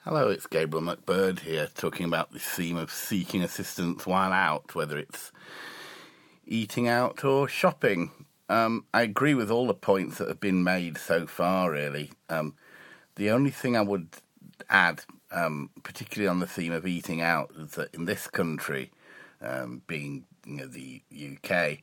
Hello, it's Gabriel McBird here, talking about the theme of seeking assistance while out, whether it's eating out or shopping. I agree with all the points that have been made so far, really. The only thing I would add, particularly on the theme of eating out, is that in this country, being the UK,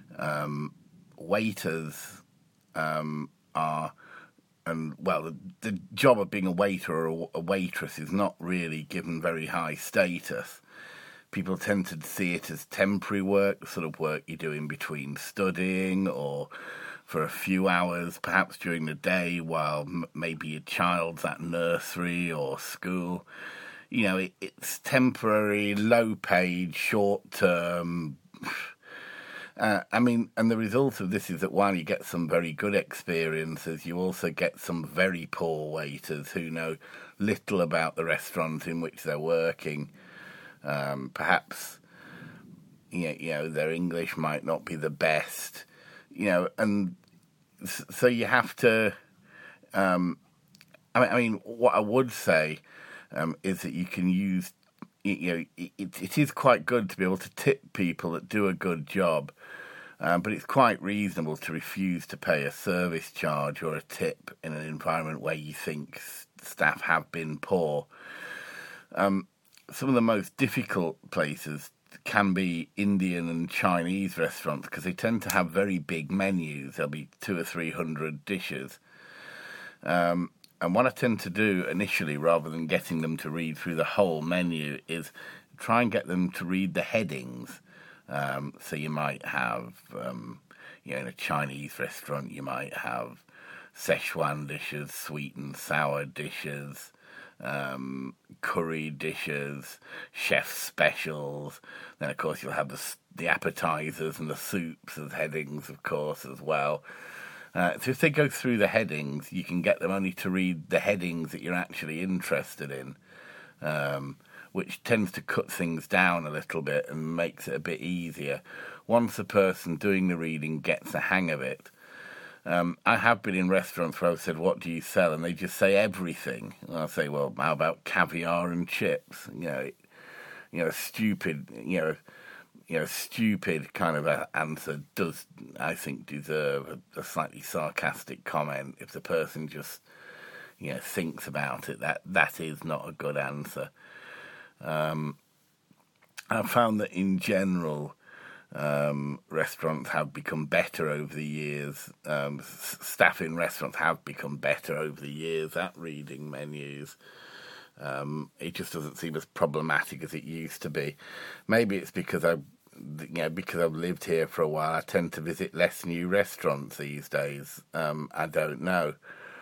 waiters are... And, well, the job of being a waiter or a waitress is not really given very high status. People tend to see it as temporary work, the sort of work you do in between studying or for a few hours, perhaps during the day while maybe your child's at nursery or school. It's temporary, low-paid, short-term... and the result of this is that while you get some very good experiences, you also get some very poor waiters who know little about the restaurant in which they're working. Perhaps, their English might not be the best, and so you have to... what I would say is that you can use... it is quite good to be able to tip people that do a good job, but it's quite reasonable to refuse to pay a service charge or a tip in an environment where you think staff have been poor. Some of the most difficult places can be Indian and Chinese restaurants because they tend to have very big menus. There'll be 200 or 300 dishes. And what I tend to do initially, rather than getting them to read through the whole menu, is try and get them to read the headings. So you might have, in a Chinese restaurant, you might have Szechuan dishes, sweet and sour dishes, curry dishes, chef specials. Then, of course, you'll have the appetizers and the soups as headings, of course, as well. So if they go through the headings, you can get them only to read the headings that you're actually interested in, which tends to cut things down a little bit and makes it a bit easier. Once the person doing the reading gets the hang of it, I have been in restaurants where I've said, "What do you sell?" And they just say everything. And I'll say, "Well, how about caviar and chips?" Stupid kind of answer does, I think, deserve a slightly sarcastic comment. If the person just, thinks about it, that is not a good answer. I've found that in general, restaurants have become better over the years. Staff in restaurants have become better over the years at reading menus. It just doesn't seem as problematic as it used to be. Maybe it's because I've lived here for a while. I tend to visit less new restaurants these days. I don't know.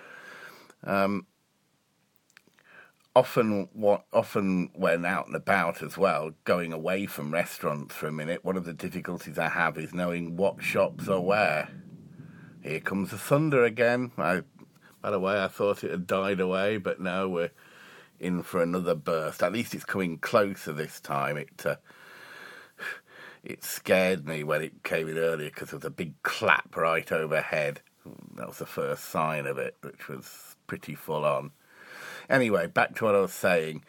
Often when out and about as well, going away from restaurants for a minute, one of the difficulties I have is knowing what shops are where. Here comes the thunder again. By the way, I thought it had died away, but no, we're in for another burst. At least it's coming closer this time. It scared me when it came in earlier because there was a big clap right overhead. That was the first sign of it, which was pretty full on. Anyway, back to what I was saying.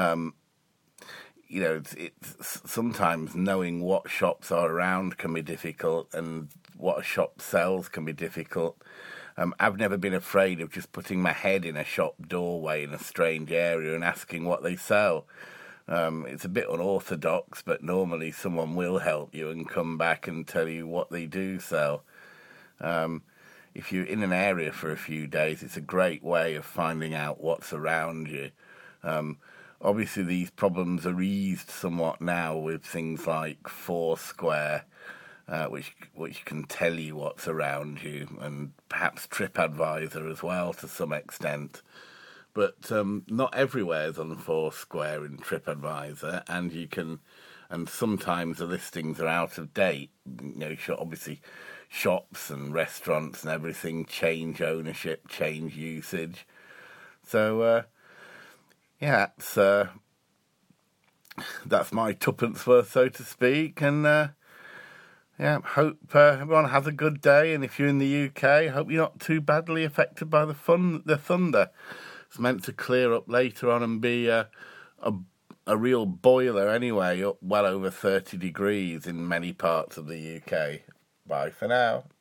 It's sometimes knowing what shops are around can be difficult, and what a shop sells can be difficult. I've never been afraid of just putting my head in a shop doorway in a strange area and asking what they sell. It's a bit unorthodox, but normally someone will help you and come back and tell you what they do sell. If you're in an area for a few days, it's a great way of finding out what's around you. Obviously, these problems are eased somewhat now with things like Foursquare, which can tell you what's around you, and perhaps TripAdvisor as well to some extent. But not everywhere is on Foursquare and TripAdvisor, and sometimes the listings are out of date. Obviously, shops and restaurants and everything change ownership, change usage. So, that's my tuppence worth, so to speak. And hope everyone has a good day. And if you're in the UK, hope you're not too badly affected by the thunder. It's meant to clear up later on and be a real boiler anyway, up well over 30 degrees in many parts of the UK. Bye for now.